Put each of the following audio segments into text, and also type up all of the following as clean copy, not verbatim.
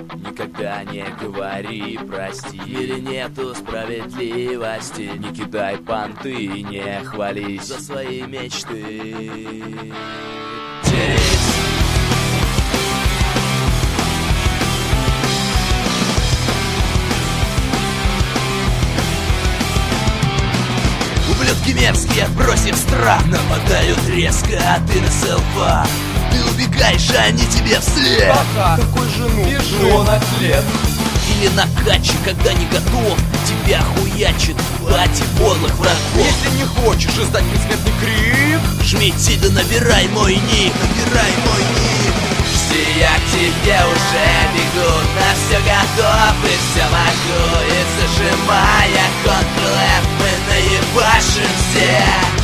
Никогда не говори прости, или нету справедливости. Не кидай понты и не хвались за свои мечты. Дерись. Ублюдки мерзкие, бросив страх, нападают резко, а ты на селфах. Ты убегаешь, а они тебе вслед. Пока такой жену, бежу на след. Или на каче, когда не готов, тебя хуячит в бате подлых врагов. Если не хочешь издать предсмертный крик, жмите да набирай мой ник, набирай мой ник. Жди, я к тебе уже бегу, на все готов и все могу. И зажимая Ctrl-F, мы наебашим всех.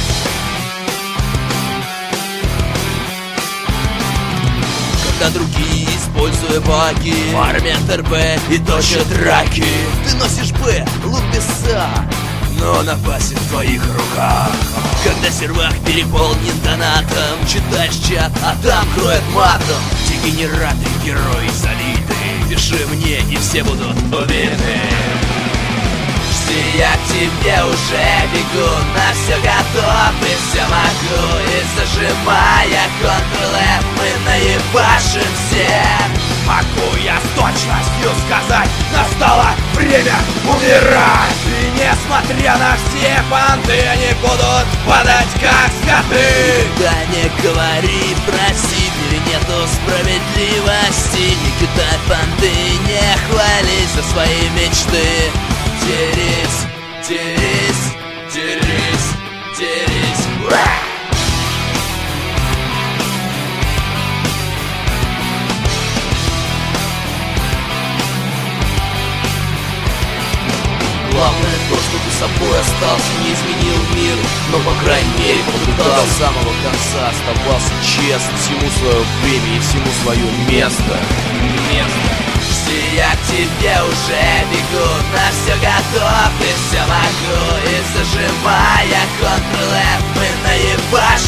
Когда другие, используя баги, фармят РБ и точат раки, ты носишь Б, лук без СА, но напасть в твоих руках. Когда сервак переполнен донатом, читаешь чат, а там кроет матом. Дегенераты, герои солиды, пиши мне, и все будут убиты. Жди, я к тебе уже бегу, на все готов и все могу. И зажимая Ctrl-F, мы наебашим всех. могу я с точностью сказать, настало время умирать. И несмотря на все понты, они будут падать как скоты. Да не говори про Сибирь, нету справедливости. Не кидай понты, не хвались за свои мечты. Дерись, дерись, дерись, дерись. Ура! Главное то, что ты собой остался, не изменил мир, но по крайней мере попытался. До самого конца оставался честным, всему свое время и всему свое место. Жди, я к тебе уже бегу, на все готов и все могу. И зажимая Ctrl-F, мы наебашим